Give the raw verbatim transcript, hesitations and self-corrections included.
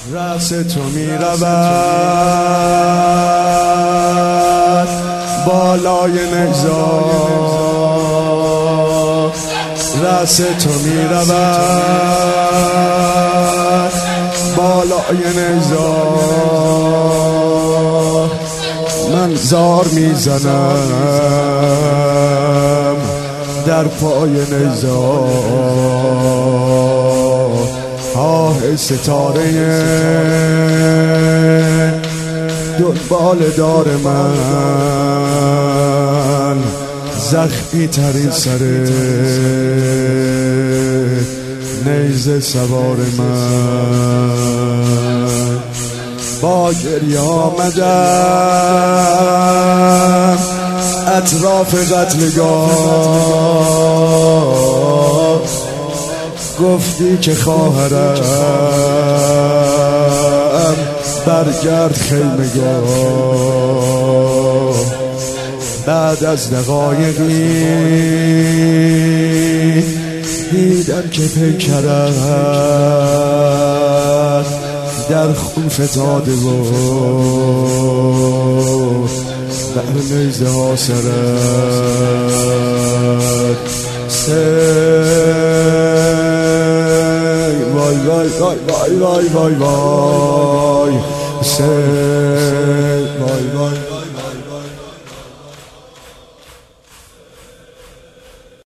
رأس تو می رود بالای نگذار، رأس تو می رود بالای نگذار. من زار می زنم در پای نگذار، آه ستاره دنبال دار من، زخمی ترین سر نیزه سوار من. با گریه آمدم اطراف قتلگاه، گفتی که خواهرم برگرد خیمگاه. بعد از دقایقی دیدم که پیکرت در خون فتاده بود، بر نیزه ها سرد سی. وای وای وای وای وای وای وای سی. وای وای